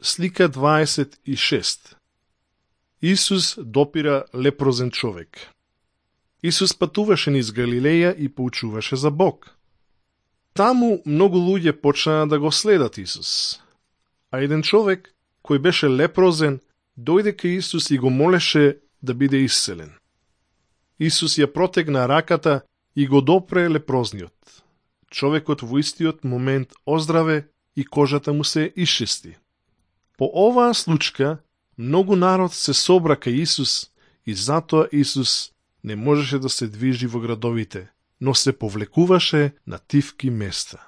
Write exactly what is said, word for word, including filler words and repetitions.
Слика дваесет и шест. Исус допира лепрозен човек. Исус патуваше низ Галилеја и поучуваше за Бог. Таму многу луѓе почнаа да го следат Исус. А еден човек, кој беше лепрозен, дојде кај Исус и го молеше да биде исцелен. Исус ја протегна раката и го допре лепрозниот. Човекот во истиот момент оздраве и кожата му се исчисти. По оваа случка, многу народ се собра кај Исус и затоа Исус не можеше да се движи во градовите, но се повлекуваше на тивки места.